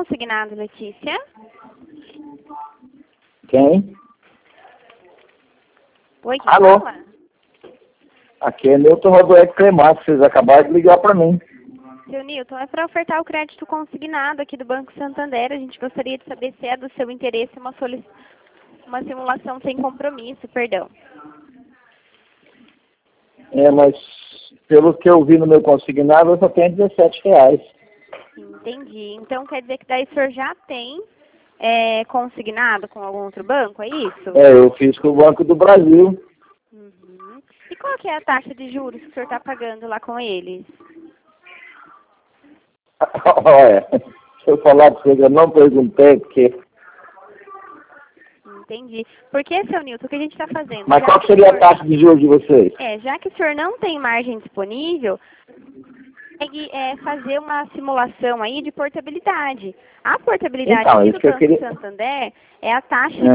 consignado, Letícia? Quem? Oi, quem Alô? fala? Aqui é Newton Rodoec Cremato, vocês acabaram de ligar para mim. Seu Newton, é para ofertar o crédito consignado aqui do Banco Santander. A gente gostaria de saber se é do seu interesse uma simulação sem compromisso, perdão. Mas pelo que eu vi no meu consignado, eu só tenho R$17. Entendi. Então quer dizer que daí o senhor já tem consignado com algum outro banco, é isso? Eu fiz com o Banco do Brasil. Uhum. E qual que é a taxa de juros que o senhor está pagando lá com eles? Olha, se eu falar para você, eu não perguntei, porque... Entendi. Porque, seu Newton, o que a gente está fazendo? Mas qual seria a taxa de juros de vocês? Já que o senhor não tem margem disponível, consegue fazer uma simulação aí de portabilidade. A portabilidade Então, aqui isso do que eu Banco queria... Santander é a taxa de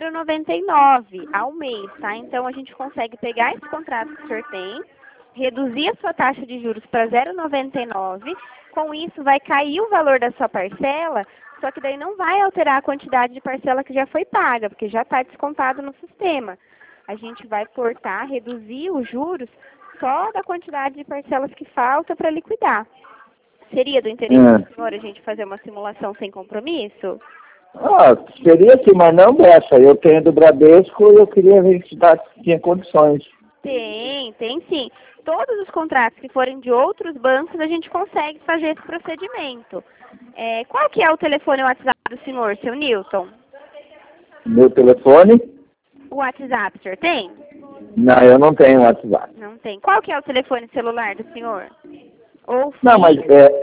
0,99 ao mês, tá? Então, a gente consegue pegar esse contrato que o senhor tem, reduzir a sua taxa de juros para 0,99, com isso vai cair o valor da sua parcela, só que daí não vai alterar a quantidade de parcela que já foi paga, porque já está descontado no sistema. A gente vai cortar, reduzir os juros só da quantidade de parcelas que falta para liquidar. Seria do interesse do senhor a gente fazer uma simulação sem compromisso? Seria sim, mas não dessa. Eu tenho do Bradesco e eu queria ver se tinha condições. Tem sim. Todos os contratos que forem de outros bancos, a gente consegue fazer esse procedimento. Qual que é o telefone e o WhatsApp do senhor, seu Newton? Meu telefone? O WhatsApp, o senhor tem? Não, eu não tenho WhatsApp. Não tem. Qual que é o telefone celular do senhor? Não, mas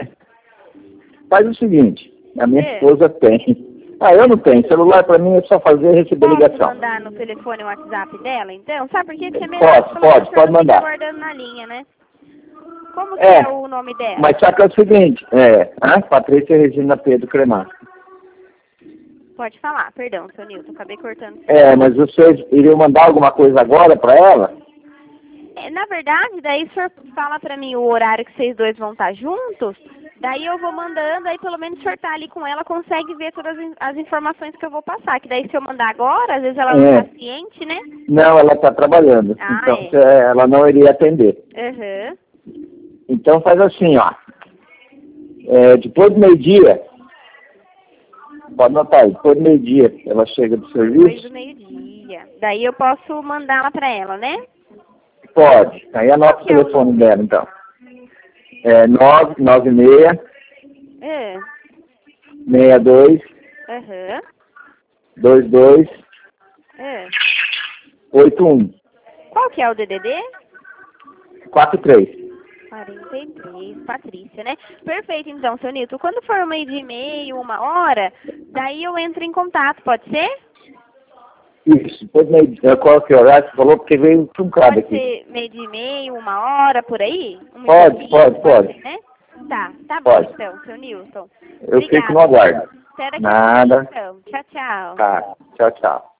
faz o seguinte, a minha esposa tem. Eu não tenho. Celular para mim é só fazer e receber ligação. Posso mandar no telefone o WhatsApp dela, então? Sabe por quê? Porque é melhor Pode mandar. guardando na linha, né? Como que é o nome dela? Mas só que é o seguinte, Patrícia Regina Pedro Cremato. Pode falar, perdão, seu Newton, acabei cortando. Mas vocês iriam mandar alguma coisa agora para ela? Na verdade, daí o senhor fala pra mim o horário que vocês dois vão estar juntos, daí eu vou mandando, aí pelo menos o senhor tá ali com ela, consegue ver todas as informações que eu vou passar, que daí se eu mandar agora, às vezes ela não tá ciente, né? Não, ela está trabalhando, então ela não iria atender. Então faz assim, depois do meio-dia, pode notar aí, depois do meio-dia ela chega do serviço. Depois do meio-dia, daí eu posso mandar ela pra ela, né? Pode. Aí anota o telefone dela, então. 996 62 22 81. Qual que é o DDD? 43. 43, Patrícia, né? Perfeito, então, seu Nilton. Quando for 12h30, 1h, daí eu entro em contato, pode ser? Isso, depois meio-dia. Qual que é o horário? Você falou porque veio truncado aqui. Pode ser 12h30, 1h, por aí? Pode. Né? Tá pode. Bom, então, seu Nilton. Eu fico no aguardo. Espera aqui. Nada. Então. Tchau, tchau. Tá, tchau.